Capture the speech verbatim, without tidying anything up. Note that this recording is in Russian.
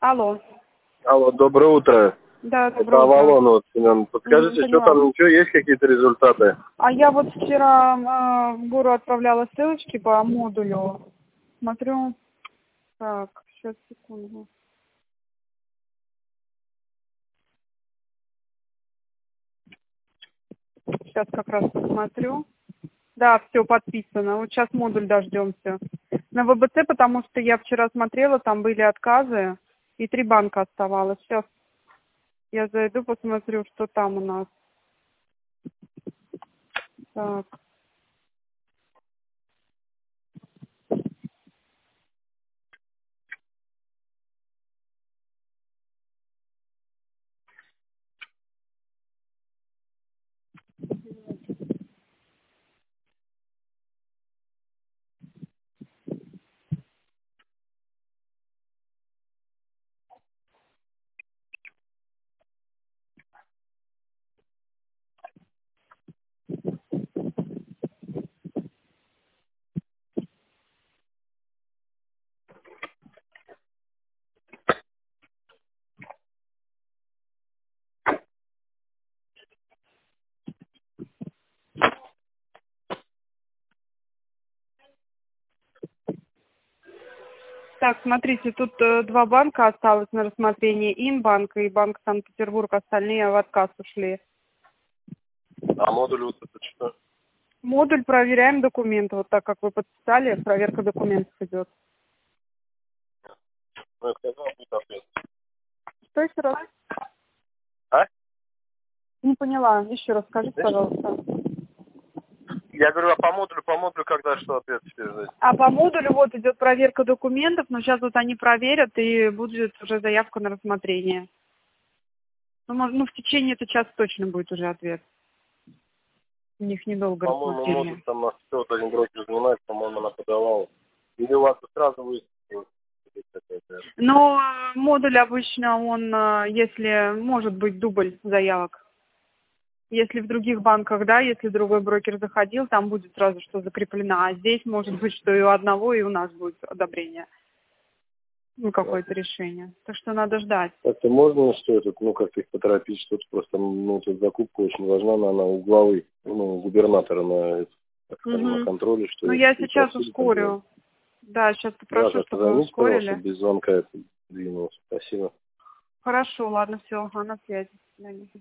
Алло. Алло, доброе утро. Да, Это доброе утро. Авалон, вот, Семен. Подскажите, Мгм, что поняла. там, ничего, есть какие-то результаты? А я вот вчера э, в гору отправляла ссылочки по модулю. Смотрю. Так, сейчас, секунду. Сейчас как раз посмотрю. Да, все подписано. Вот сейчас модуль дождемся. На вэ бэ цэ, потому что я вчера смотрела, там были отказы, и три банка оставалось. Сейчас я зайду, посмотрю, что там у нас. Так. Так, смотрите, тут э, два банка осталось на рассмотрение. Инбанк и Банк Санкт-Петербург. Остальные в отказ ушли. А модуль вот это что? Модуль проверяем документы. Вот так, как вы подписали, проверка документов идет. Ну, я сказал, будет ответ. Что еще раз? А? Не поняла. Еще раз скажите, пожалуйста. Я говорю, а по модулю, по модулю когда что ответ теперь ждать? А по модулю вот идет проверка документов, но сейчас вот они проверят и будет уже заявка на рассмотрение. Ну, может, ну в течение этого часа точно будет уже ответ. У них недолго По-моему, рассмотрение. модуль там нас все вот один брокер занимается, по-моему, она подавала. Или у вас сразу вы... Но э, модуль обычно, он, э, если может быть дубль заявок. Если в других банках, да, если другой брокер заходил, там будет сразу что закреплено. А здесь может быть, что и у одного, и у нас будет одобрение. Ну, какое-то решение. Так что надо ждать. Это можно, что этот, ну, как-то их поторопить, что-то просто, ну, тут закупка очень важна, но она у главы, ну, у губернатора на, так скажем, на Угу. контроле, что Ну, если я и сейчас просили, там делать. ускорю. Да, сейчас Да, попрошу, как-то чтобы займите, пожалуйста, ускорили. без звонка это двинулось. Спасибо. Хорошо, ладно, все, ага, на связи. До свидания.